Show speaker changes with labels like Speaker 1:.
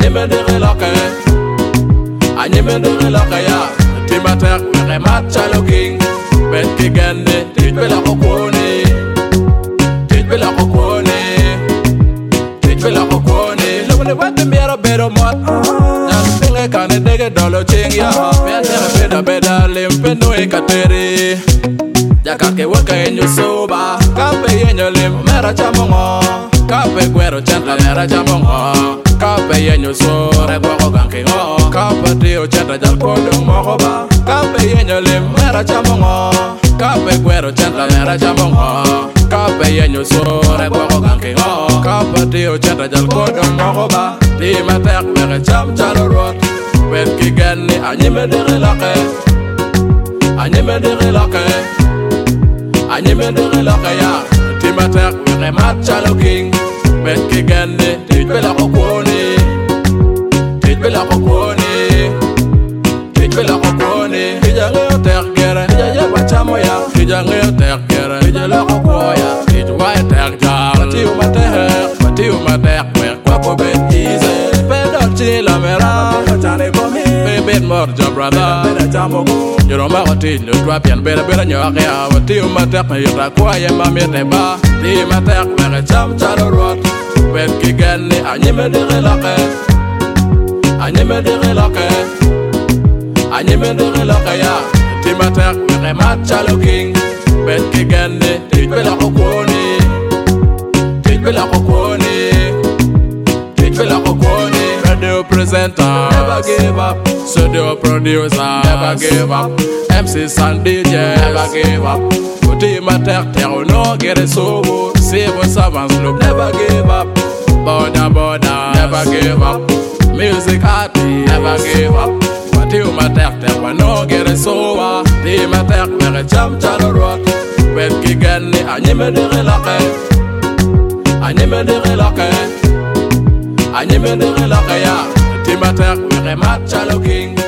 Speaker 1: anyimendere loke, anyimendere loke ya. Timatek mere matchalo king, bet kigende titbela kokoni, titbela kokoni, titbela kokoni. Lomne wate miero bedo mot, nan pinge kane dege dolo ching ya. Pente beda beda limpe nui kateri, jaka ke waka enyo soba, kape enyo lim mera chamongo, kape guero chenta mera chamongo. Kape yenyo so rekwako ganki ngo, kape tiyo chenta jal kodong mokoba. Kape yenyo lim mera chamongo, kape guero chenta mera chamongo. Kape yenyo so rekwako ganki ngo, kape tiyo chenta jal kodong mokoba. Timatek mere cham chalo rot, bet kigeni anyimendere loke, anyimendere loke, anyimendere loke ya. Timatek mere matchalo king, bet kigeni titbela kokoni, titbela kokoni, titbela kokoni. Kijange tergere, kijaje bachamoya, kijange tergere, kijala kokoya, kijwaye terja. Pati umatek mer kwapo betize, pedal chila mera, chane komi, bebet morja brother, beda chamogo. Yoroma koti nutwa pian beda nyoke ya. Pati umatek mer yota kwaye mamete ba, timatek mer cham chalo rot. Bet kigeni anyimendere loke, anyimendere loke, anyimendere loke ya. Timatek mere matchalo king, bet kigeni titbela kokoni, titbela kokoni, titbela kokoni. Radio presenter, never give up. Studio producer, never give up. MCs and DJs, never give up. Timatek tero no get it so good. Civil servants look, never give up. Border, never give up. Music artists, never give up. But Timatek tero no get it so good. Timatek mere cham chalo rot, bet kigeni anyimendere loke, anyimendere loke, anyimendere loke ya. Timatek mere matchalo king.